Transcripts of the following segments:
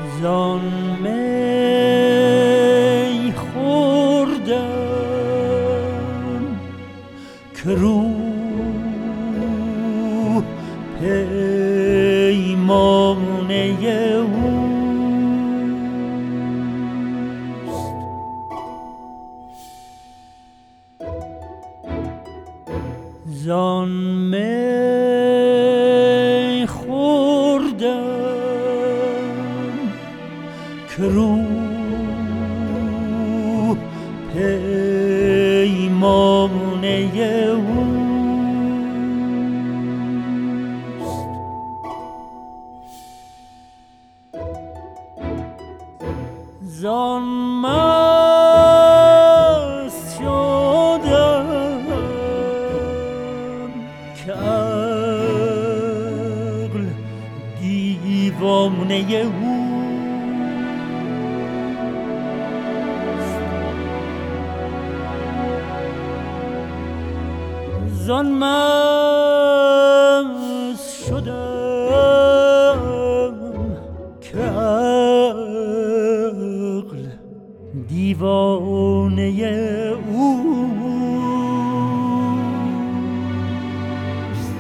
زان می خوردم که روح پیمانه اوست. زان می خوردم که روح پیمانه اوست. زان مست شدم که عقل دیوانه اوست. زان مست شدم که عقل دیوانه اوست.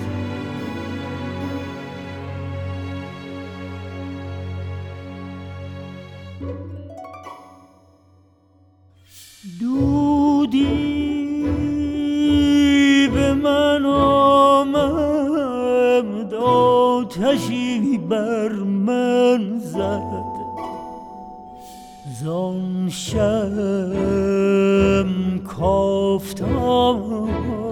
دودی به من آمد، آتشی بر من زد. زان شم کافتاد